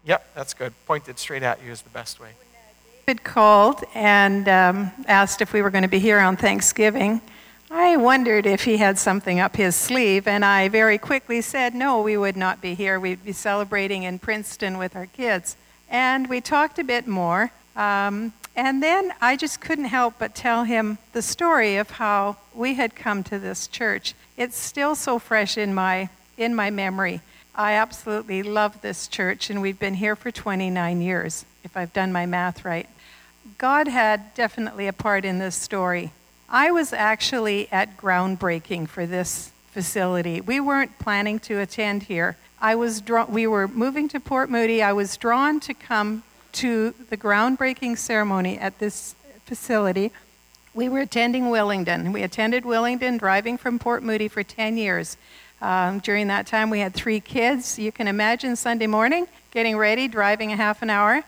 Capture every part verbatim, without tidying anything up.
Yep, that's good. Pointed straight at you is the best way. David called and um, asked if we were going to be here on Thanksgiving. I wondered if he had something up his sleeve, and I very quickly said, no, we would not be here. We'd be celebrating in Princeton with our kids. And we talked a bit more, um, and then I just couldn't help but tell him the story of how we had come to this church. It's still so fresh in my in my memory. I absolutely love this church, and we've been here for twenty-nine years, if I've done my math right. God had definitely a part in this story. I was actually at groundbreaking for this facility. We weren't planning to attend here. I was draw- we were moving to Port Moody. I was drawn to come to the groundbreaking ceremony at this facility. We were attending Willingdon. We attended Willingdon, driving from Port Moody for ten years. Um, during that time, we had three kids. You can imagine Sunday morning, getting ready, driving a half an hour.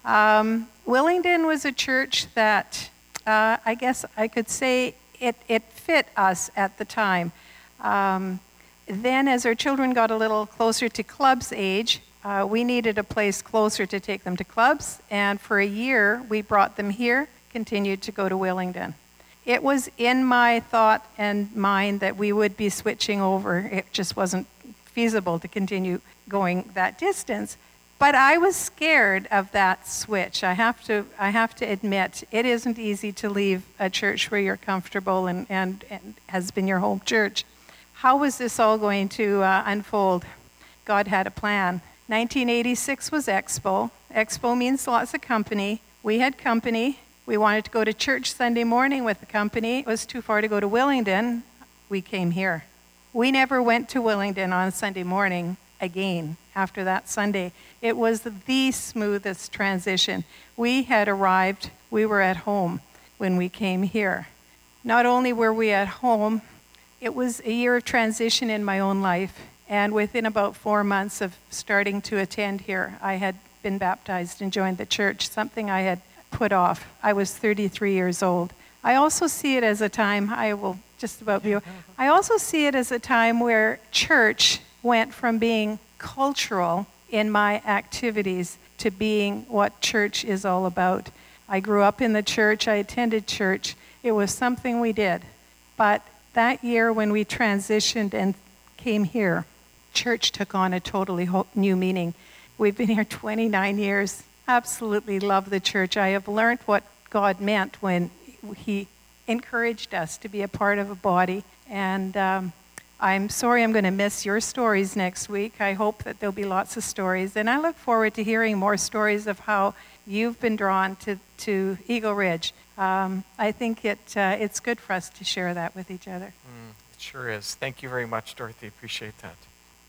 Um, Willingdon was a church that Uh, I guess I could say it, it fit us at the time. Um, then as our children got a little closer to clubs age, uh, we needed a place closer to take them to clubs, and for a year we brought them here, continued to go to Willingdon. It was in my thought and mind that we would be switching over. It just wasn't feasible to continue going that distance. But I was scared of that switch. I have to I have to admit, it isn't easy to leave a church where you're comfortable and, and, and has been your home church. How was this all going to uh, unfold? God had a plan. nineteen eighty-six was Expo. Expo means lots of company. We had company. We wanted to go to church Sunday morning with the company. It was too far to go to Willingdon. We came here. We never went to Willingdon on Sunday morning again after that Sunday. It was the smoothest transition. We had arrived, we were at home when we came here. Not only were we at home, it was a year of transition in my own life, and within about four months of starting to attend here, I had been baptized and joined the church, something I had put off. I was thirty-three years old. I also see it as a time, I will just about be, I also see it as a time where church went from being cultural in my activities to being what church is all about. I grew up in the church, I attended church. It was something we did. But that year when we transitioned and came here, church took on a totally new meaning. We've been here twenty-nine years. Absolutely love the church. I have learned what God meant when he encouraged us to be a part of a body. And um, I'm sorry I'm going to miss your stories next week. I hope that there'll be lots of stories. And I look forward to hearing more stories of how you've been drawn to, to Eagle Ridge. Um, I think it uh, it's good for us to share that with each other. Mm, it sure is. Thank you very much, Dorothy. Appreciate that.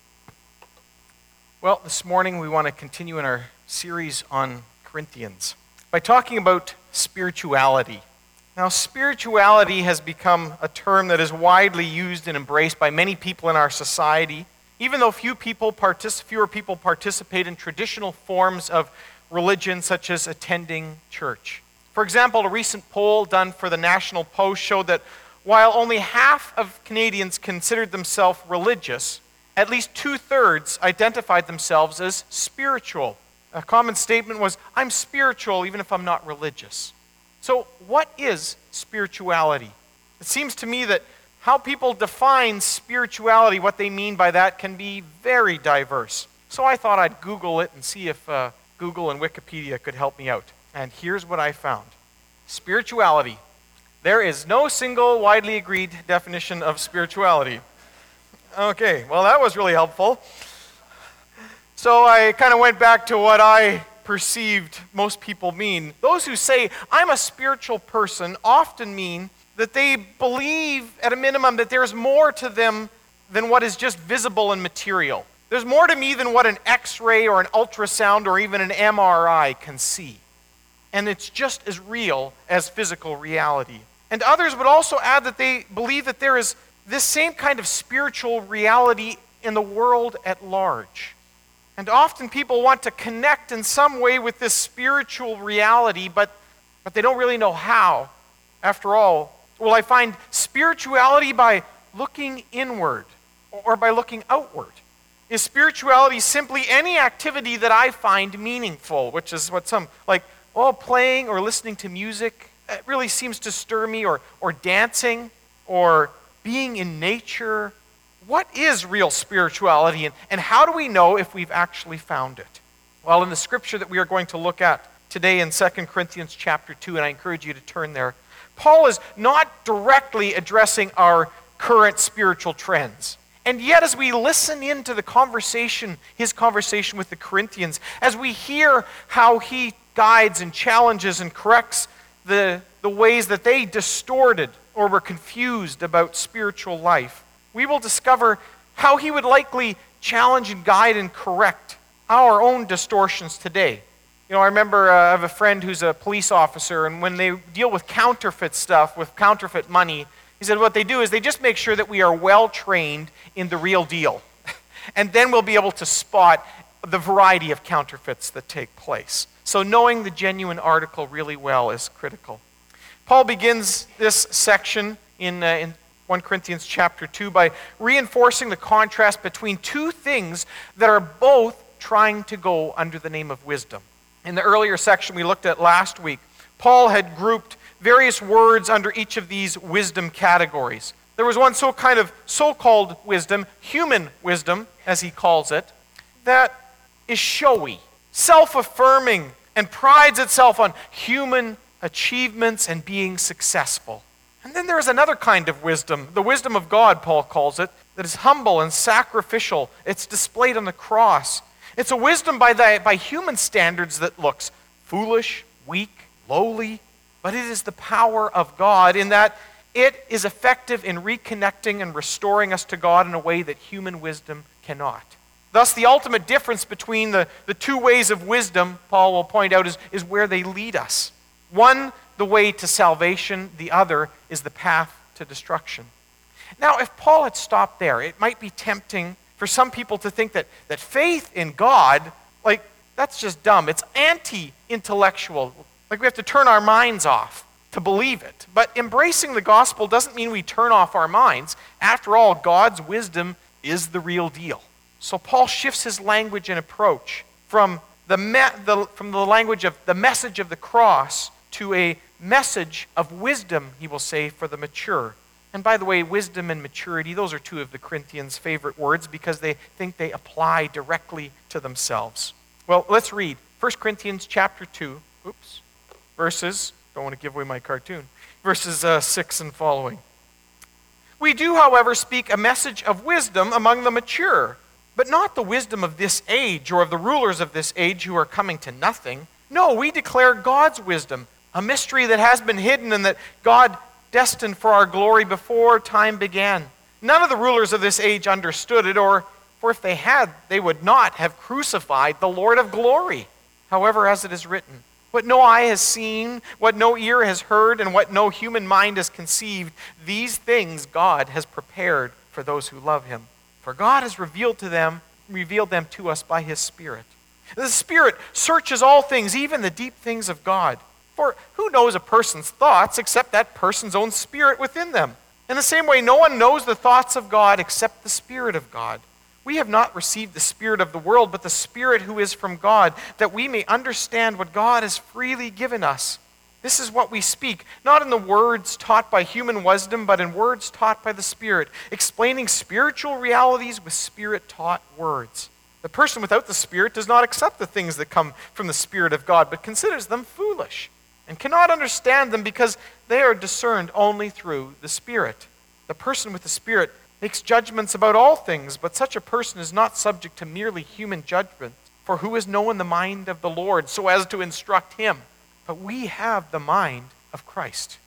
Well, this morning we want to continue in our series on Corinthians by talking about spirituality. Now, spirituality has become a term that is widely used and embraced by many people in our society, even though few people partic- fewer people participate in traditional forms of religion, such as attending church. For example, a recent poll done for the National Post showed that while only half of Canadians considered themselves religious, at least two-thirds identified themselves as spiritual. A common statement was, "I'm spiritual even if I'm not religious." So what is spirituality? It seems to me that how people define spirituality, what they mean by that, can be very diverse. So I thought I'd Google it and see if uh, Google and Wikipedia could help me out. And here's what I found. Spirituality. There is no single widely agreed definition of spirituality. Okay, well that was really helpful. So I kind of went back to what I perceived most people mean. Those who say, "I'm a spiritual person," often mean that they believe, at a minimum, that there's more to them than what is just visible and material. There's more to me than what an X-ray or an ultrasound or even an M R I can see. And it's just as real as physical reality. And others would also add that they believe that there is this same kind of spiritual reality in the world at large. And often people want to connect in some way with this spiritual reality, but, but they don't really know how. After all, will I find spirituality by looking inward or by looking outward? Is spirituality simply any activity that I find meaningful, which is what some, like, oh, playing or listening to music, it really seems to stir me, or, or dancing, or being in nature? What is real spirituality, and, and how do we know if we've actually found it? Well, in the scripture that we are going to look at today in Second Corinthians chapter two, and I encourage you to turn there, Paul is not directly addressing our current spiritual trends. And yet, as we listen into the conversation, his conversation with the Corinthians, as we hear how he guides and challenges and corrects the, the ways that they distorted or were confused about spiritual life, we will discover how he would likely challenge and guide and correct our own distortions today. You know, I remember uh, I have a friend who's a police officer, and when they deal with counterfeit stuff, with counterfeit money, he said what they do is they just make sure that we are well trained in the real deal. And then we'll be able to spot the variety of counterfeits that take place. So knowing the genuine article really well is critical. Paul begins this section in, uh, in First Corinthians chapter two by reinforcing the contrast between two things that are both trying to go under the name of wisdom. In the earlier section we looked at last week, Paul had grouped various words under each of these wisdom categories. There was one so kind of so-called wisdom, human wisdom, as he calls it, that is showy, self-affirming, and prides itself on human achievements and being successful. And then there is another kind of wisdom, the wisdom of God, Paul calls it, that is humble and sacrificial. It's displayed on the cross. It's a wisdom by, the, by human standards that looks foolish, weak, lowly, but it is the power of God in that it is effective in reconnecting and restoring us to God in a way that human wisdom cannot. Thus, the ultimate difference between the, the two ways of wisdom, Paul will point out, is, is where they lead us. One, the way to salvation. The other is the path to destruction. Now, if Paul had stopped there, it might be tempting for some people to think that, that faith in God, like, that's just dumb. It's anti-intellectual. Like, we have to turn our minds off to believe it. But embracing the gospel doesn't mean we turn off our minds. After all, God's wisdom is the real deal. So Paul shifts his language and approach from the, me- the, from the language of the message of the cross to a message of wisdom, he will say, for the mature. And by the way, wisdom and maturity, those are two of the Corinthians' favorite words because they think they apply directly to themselves. Well, let's read First Corinthians chapter two, oops, verses, don't want to give away my cartoon, verses uh, six and following. We do, however, speak a message of wisdom among the mature, but not the wisdom of this age or of the rulers of this age who are coming to nothing. No, we declare God's wisdom, a mystery that has been hidden and that God destined for our glory before time began. None of the rulers of this age understood it, or for if they had, they would not have crucified the Lord of glory. However, as it is written, what no eye has seen, what no ear has heard, and what no human mind has conceived, these things God has prepared for those who love him. For God has revealed to them, revealed them to us by his Spirit. The Spirit searches all things, even the deep things of God. For who knows a person's thoughts except that person's own spirit within them? In the same way, no one knows the thoughts of God except the Spirit of God. We have not received the spirit of the world, but the Spirit who is from God, that we may understand what God has freely given us. This is what we speak, not in the words taught by human wisdom, but in words taught by the Spirit, explaining spiritual realities with Spirit-taught words. The person without the Spirit does not accept the things that come from the Spirit of God, but considers them foolish, and cannot understand them because they are discerned only through the Spirit. The person with the Spirit makes judgments about all things, but such a person is not subject to merely human judgment. For who has known the mind of the Lord so as to instruct him? But we have the mind of Christ.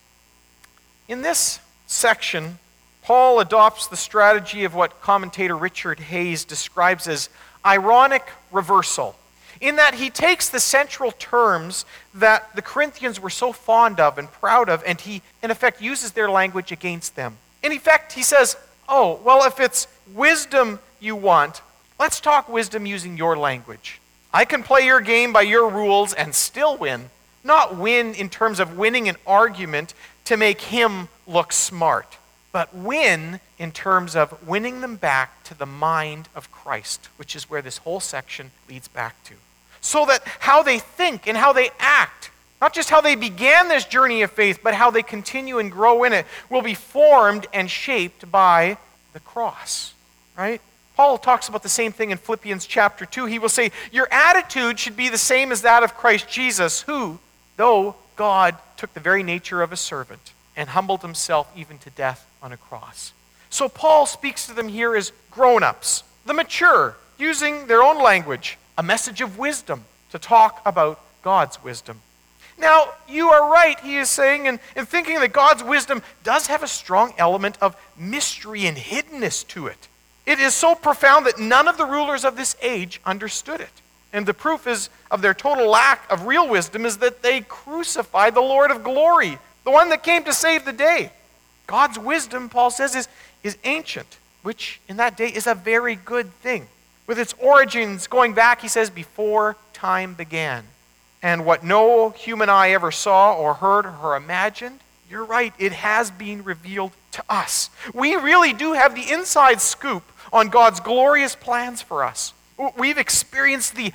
In this section, Paul adopts the strategy of what commentator Richard Hayes describes as ironic reversal, in that he takes the central terms that the Corinthians were so fond of and proud of, and he, in effect, uses their language against them. In effect, he says, oh, well, if it's wisdom you want, let's talk wisdom using your language. I can play your game by your rules and still win, not win in terms of winning an argument to make him look smart. but win in terms of winning them back to the mind of Christ, which is where this whole section leads back to. So that how they think and how they act, not just how they began this journey of faith, but how they continue and grow in it, will be formed and shaped by the cross, right? Paul talks about the same thing in Philippians chapter two. He will say, your attitude should be the same as that of Christ Jesus, who, though God took the very nature of a servant and humbled himself even to death on a cross. So Paul speaks to them here as grown-ups, the mature, using their own language, a message of wisdom to talk about God's wisdom. Now, you are right, he is saying, in, in thinking that God's wisdom does have a strong element of mystery and hiddenness to it. It is so profound that none of the rulers of this age understood it. And the proof is of their total lack of real wisdom is that they crucified the Lord of glory, the one that came to save the day. God's wisdom, Paul says, is, is ancient, which in that day is a very good thing. With its origins going back, he says, before time began. And what no human eye ever saw or heard or imagined, you're right, it has been revealed to us. We really do have the inside scoop on God's glorious plans for us. We've experienced the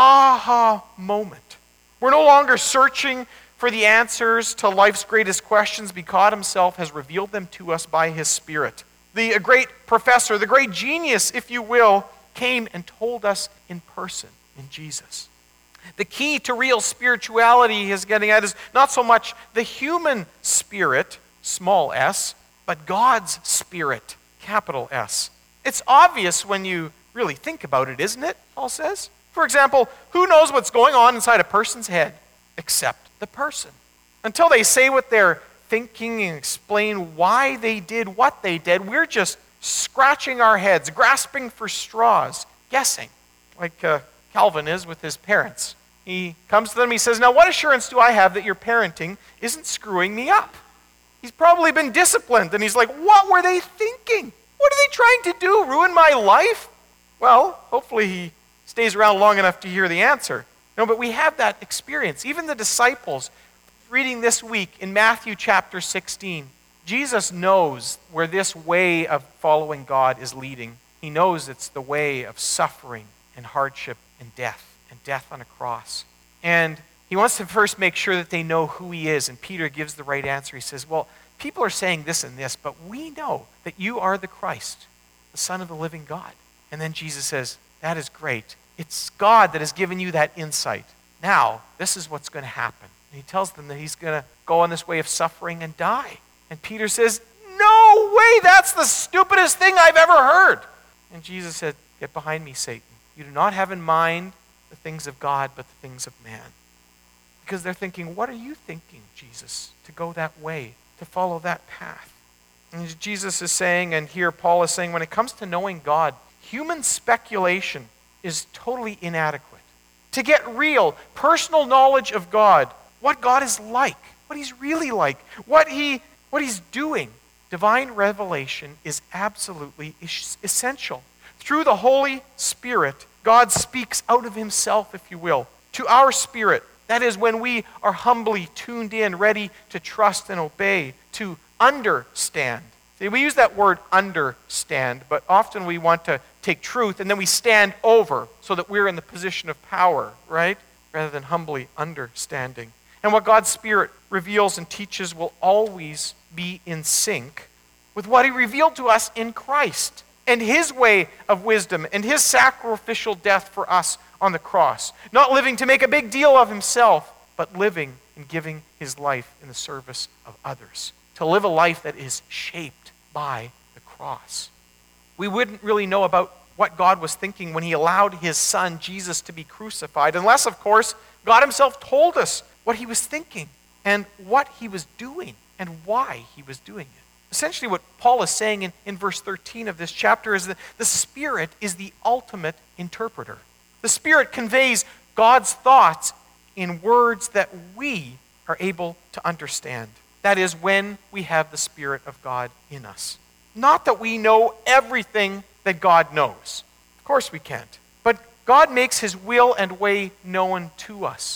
aha moment. We're no longer searching for the answers to life's greatest questions because God himself has revealed them to us by his Spirit. The great professor, the great genius, if you will, came and told us in person in Jesus. The key to real spirituality he is getting at is not so much the human spirit, small s, but God's Spirit, capital S. It's obvious when you really think about it, isn't it? Paul says. For example, who knows what's going on inside a person's head except the person? Until they say what they're thinking and explain why they did what they did, we're just scratching our heads, grasping for straws, guessing, like uh, Calvin is with his parents. He comes to them, he says, now what assurance do I have that your parenting isn't screwing me up? He's probably been disciplined, and he's like, what were they thinking? What are they trying to do, ruin my life? Well, hopefully he stays around long enough to hear the answer. No, but we have that experience. Even the disciples, reading this week in Matthew chapter sixteen, Jesus knows where this way of following God is leading. He knows it's the way of suffering and hardship and death, and death on a cross. And he wants to first make sure that they know who he is, and Peter gives the right answer. He says, well, people are saying this and this, but we know that you are the Christ, the Son of the living God. And then Jesus says, that is great. It's God that has given you that insight. Now, this is what's going to happen. And he tells them that he's going to go on this way of suffering and die. And Peter says, no way, that's the stupidest thing I've ever heard. And Jesus said, get behind me, Satan. You do not have in mind the things of God, but the things of man. Because they're thinking, what are you thinking, Jesus, to go that way, to follow that path? And Jesus is saying, and here Paul is saying, when it comes to knowing God, human speculation is totally inadequate. To get real, personal knowledge of God, what God is like, what he's really like, what he what he's doing, divine revelation is absolutely essential. Through the Holy Spirit, God speaks out of himself, if you will, to our spirit. That is when we are humbly tuned in, ready to trust and obey, to understand. See, we use that word understand, but often we want to take truth and then we stand over so that we're in the position of power, right? Rather than humbly understanding. And what God's Spirit reveals and teaches will always be in sync with what he revealed to us in Christ and his way of wisdom and his sacrificial death for us on the cross. Not living to make a big deal of himself, but living and giving his life in the service of others. To live a life that is shaped by the cross. We wouldn't really know about what God was thinking when he allowed his son, Jesus, to be crucified, unless, of course, God himself told us what he was thinking and what he was doing and why he was doing it. Essentially what Paul is saying in, in verse thirteen of this chapter is that the Spirit is the ultimate interpreter. The Spirit conveys God's thoughts in words that we are able to understand. That is when we have the Spirit of God in us. Not that we know everything that God knows. Of course we can't. But God makes his will and way known to us.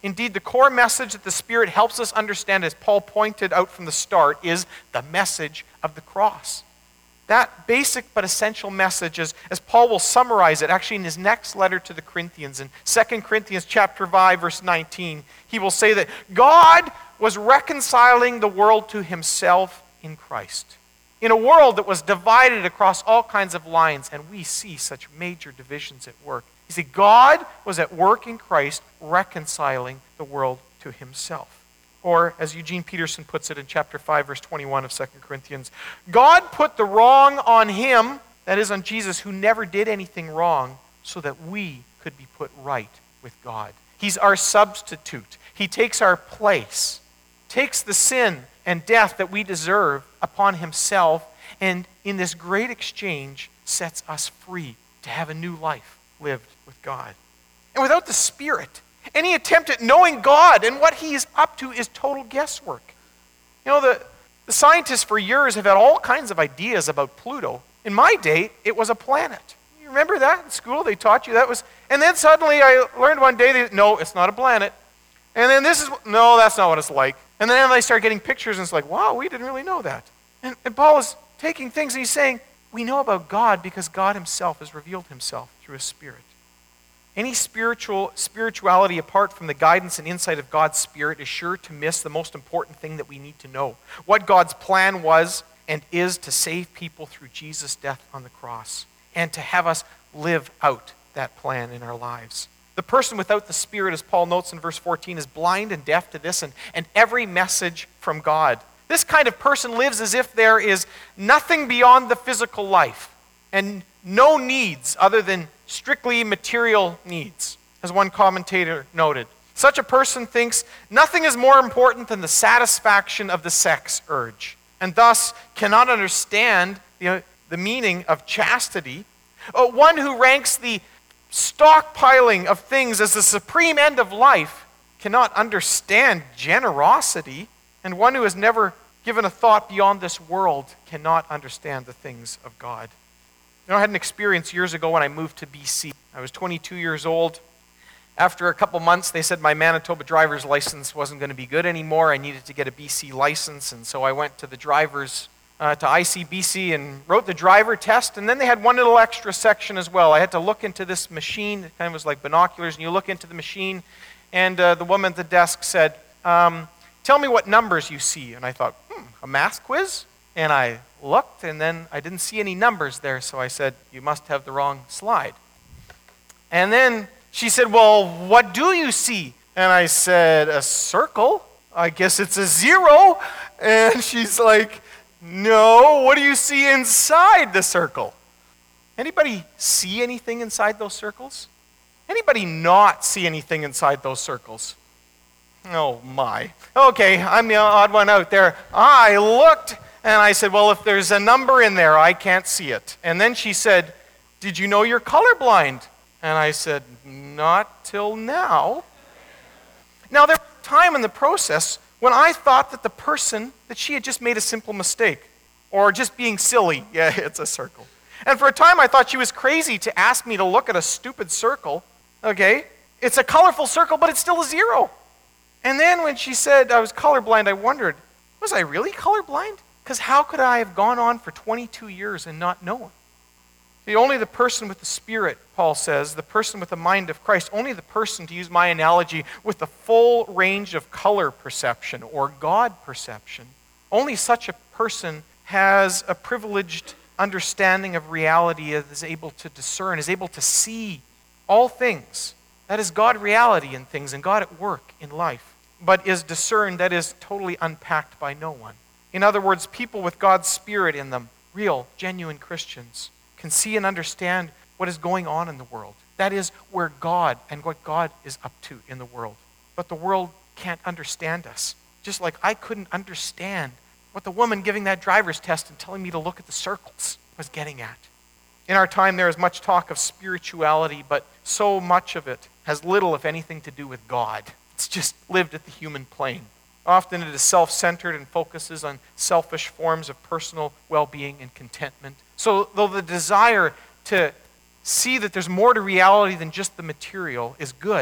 Indeed, the core message that the Spirit helps us understand, as Paul pointed out from the start, is the message of the cross. That basic but essential message, is, as Paul will summarize it actually in his next letter to the Corinthians, in Second Corinthians chapter five, verse nineteen, he will say that God was reconciling the world to himself in Christ. In a world that was divided across all kinds of lines, and we see such major divisions at work. You see, God was at work in Christ reconciling the world to himself. Or, as Eugene Peterson puts it in chapter five, verse twenty-one of Second Corinthians, God put the wrong on him, that is on Jesus, who never did anything wrong, so that we could be put right with God. He's our substitute. He takes our place, takes the sin and death that we deserve upon himself, and in this great exchange sets us free to have a new life lived with God. And without the Spirit, any attempt at knowing God and what he is up to is total guesswork. You know, the, the scientists for years have had all kinds of ideas about Pluto. In my day, it was a planet. You remember that in school? They taught you that was... And then suddenly I learned one day, that, no, it's not a planet. And then this is... No, that's not what it's like. And then they start getting pictures, and it's like, wow, we didn't really know that. And, and Paul is taking things, and he's saying, we know about God because God himself has revealed himself through his Spirit. Any spiritual spirituality apart from the guidance and insight of God's Spirit is sure to miss the most important thing that we need to know. What God's plan was and is to save people through Jesus' death on the cross, and to have us live out that plan in our lives. The person without the Spirit, as Paul notes in verse fourteen, is blind and deaf to this and, and every message from God. This kind of person lives as if there is nothing beyond the physical life and no needs other than strictly material needs, as one commentator noted. Such a person thinks nothing is more important than the satisfaction of the sex urge, and thus cannot understand the, the meaning of chastity. Uh, one who ranks the stockpiling of things as the supreme end of life cannot understand generosity, and one who has never given a thought beyond this world cannot understand the things of God. You know, I had an experience years ago when I moved to B C. I was twenty-two years old. After a couple months, they said my Manitoba driver's license wasn't going to be good anymore. I needed to get a B C license, and so I went to the driver's, uh, to I C B C and wrote the driver test, and then they had one little extra section as well. I had to look into this machine. It kind of was like binoculars, and you look into the machine, and uh, the woman at the desk said, um, tell me what numbers you see. And I thought, hmm, a math quiz? And I looked, and then I didn't see any numbers there, so I said, you must have the wrong slide. And then she said, well, what do you see? And I said, a circle. I guess it's a zero. And she's like, no, what do you see inside the circle? Anybody see anything inside those circles? Anybody not see anything inside those circles? Oh my. Okay, I'm the odd one out there. I looked, and I said, well, if there's a number in there, I can't see it. And then she said, did you know you're colorblind? And I said, not till now. Now, there was a time in the process when I thought that the person, that she had just made a simple mistake, or just being silly. Yeah, it's a circle. And for a time, I thought she was crazy to ask me to look at a stupid circle. Okay? It's a colorful circle, but it's still a zero. And then when she said I was colorblind, I wondered, was I really colorblind? Because how could I have gone on for twenty-two years and not known? See, only the person with the Spirit, Paul says, the person with the mind of Christ, only the person, to use my analogy, with the full range of color perception or God perception, only such a person has a privileged understanding of reality, is able to discern, is able to see all things. That is God reality in things and God at work in life, but is discerned, that is totally unpacked by no one. In other words, people with God's Spirit in them, real, genuine Christians, can see and understand what is going on in the world. That is where God and what God is up to in the world. But the world can't understand us. Just like I couldn't understand what the woman giving that driver's test and telling me to look at the circles was getting at. In our time, there is much talk of spirituality, but so much of it has little, if anything, to do with God. It's just lived at the human plane. Often it is self-centered and focuses on selfish forms of personal well-being and contentment. So though the desire to see that there's more to reality than just the material is good,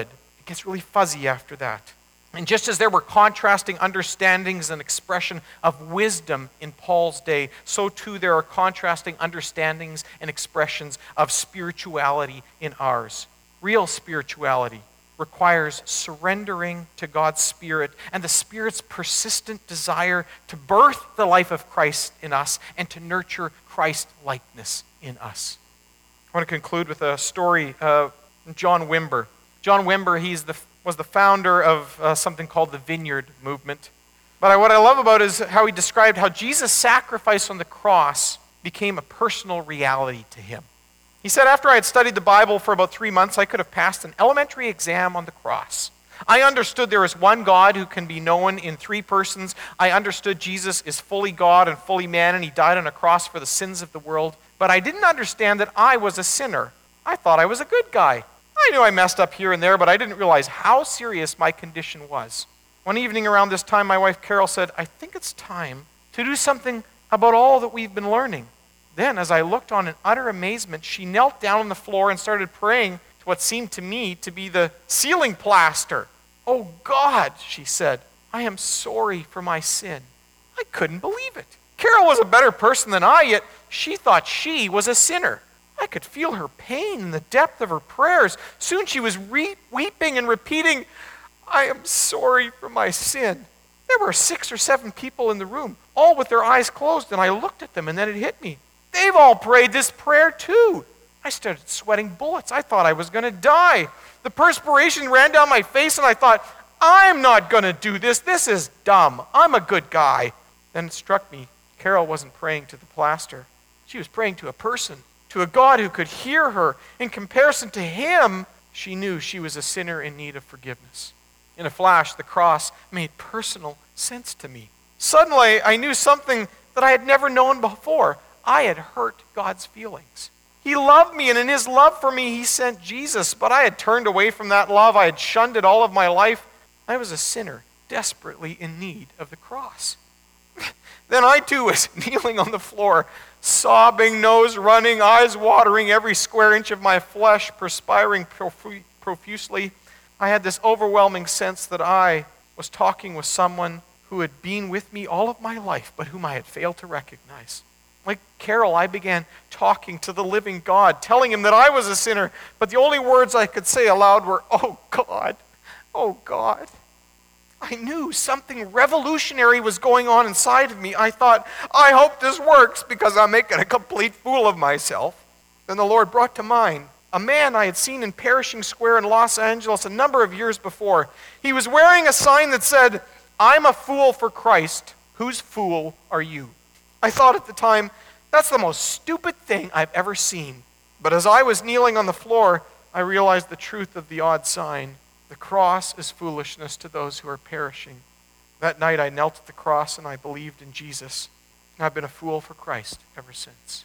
It gets really fuzzy after that. And just as there were contrasting understandings and expression of wisdom in Paul's day, so too there are contrasting understandings and expressions of spirituality in ours. Real spirituality requires surrendering to God's Spirit and the Spirit's persistent desire to birth the life of Christ in us and to nurture Christ-likeness in us. I want to conclude with a story of John Wimber. John Wimber, he's the was the founder of uh, something called the Vineyard Movement. But I, what I love about it is how he described how Jesus' sacrifice on the cross became a personal reality to him. He said, after I had studied the Bible for about three months, I could have passed an elementary exam on the cross. I understood there is one God who can be known in three persons. I understood Jesus is fully God and fully man, and he died on a cross for the sins of the world. But I didn't understand that I was a sinner. I thought I was a good guy. I knew I messed up here and there, but I didn't realize how serious my condition was. One evening around this time, my wife Carol said, I think it's time to do something about all that we've been learning. Then, as I looked on in utter amazement, she knelt down on the floor and started praying to what seemed to me to be the ceiling plaster. Oh God, she said, I am sorry for my sin. I couldn't believe it. Carol was a better person than I, yet she thought she was a sinner. I could feel her pain in the depth of her prayers. Soon she was re- weeping and repeating, I am sorry for my sin. There were six or seven people in the room, all with their eyes closed, and I looked at them, and then it hit me. They've all prayed this prayer too. I started sweating bullets. I thought I was going to die. The perspiration ran down my face, and I thought, I'm not going to do this. This is dumb. I'm a good guy. Then it struck me, Carol wasn't praying to the plaster. She was praying to a person, to a God who could hear her. In comparison to him, she knew she was a sinner in need of forgiveness. In a flash, the cross made personal sense to me. Suddenly, I knew something that I had never known before. I had hurt God's feelings. He loved me, and in his love for me, he sent Jesus. But I had turned away from that love. I had shunned it all of my life. I was a sinner, desperately in need of the cross. Then I too was kneeling on the floor, sobbing, nose running, eyes watering, every square inch of my flesh perspiring profu- profusely. I had this overwhelming sense that I was talking with someone who had been with me all of my life, but whom I had failed to recognize. Like Carol, I began talking to the living God, telling him that I was a sinner, but the only words I could say aloud were, oh God, oh God. I knew something revolutionary was going on inside of me. I thought, I hope this works because I'm making a complete fool of myself. Then the Lord brought to mind a man I had seen in Pershing Square in Los Angeles a number of years before. He was wearing a sign that said, I'm a fool for Christ. Whose fool are you? I thought at the time, that's the most stupid thing I've ever seen. But as I was kneeling on the floor, I realized the truth of the odd sign. The cross is foolishness to those who are perishing. That night I knelt at the cross and I believed in Jesus. And I've been a fool for Christ ever since.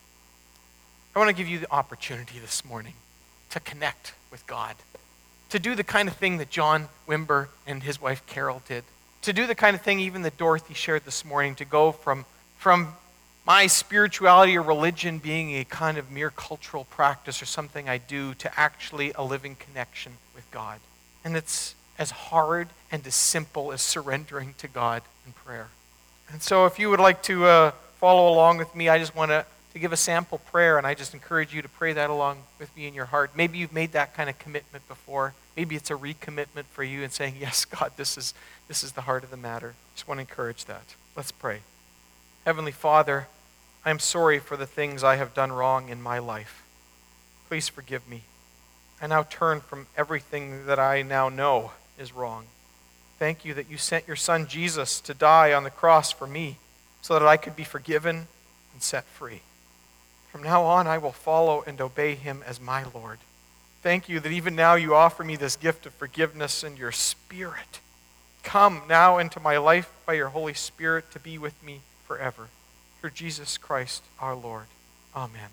I want to give you the opportunity this morning to connect with God. To do the kind of thing that John Wimber and his wife Carol did. To do the kind of thing even that Dorothy shared this morning. To go from, from my spirituality or religion being a kind of mere cultural practice or something I do to actually a living connection with God. And it's as hard and as simple as surrendering to God in prayer. And so if you would like to uh, follow along with me, I just want to, to give a sample prayer, and I just encourage you to pray that along with me in your heart. Maybe you've made that kind of commitment before. Maybe it's a recommitment for you and saying, yes, God, this is, this is the heart of the matter. Just want to encourage that. Let's pray. Heavenly Father, I am sorry for the things I have done wrong in my life. Please forgive me. I now turn from everything that I now know is wrong. Thank you that you sent your son Jesus to die on the cross for me so that I could be forgiven and set free. From now on, I will follow and obey him as my Lord. Thank you that even now you offer me this gift of forgiveness and your Spirit. Come now into my life by your Holy Spirit to be with me forever. Through Jesus Christ our Lord. Amen.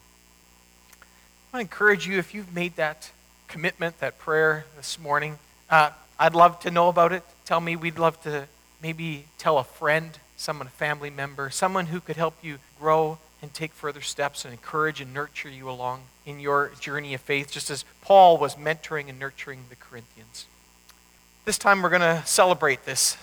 I want to encourage you, if you've made that commitment, that prayer this morning, uh, I'd love to know about it. Tell me. We'd love to maybe tell a friend, someone, a family member, someone who could help you grow and take further steps and encourage and nurture you along in your journey of faith, just as Paul was mentoring and nurturing the Corinthians. This time we're going to celebrate this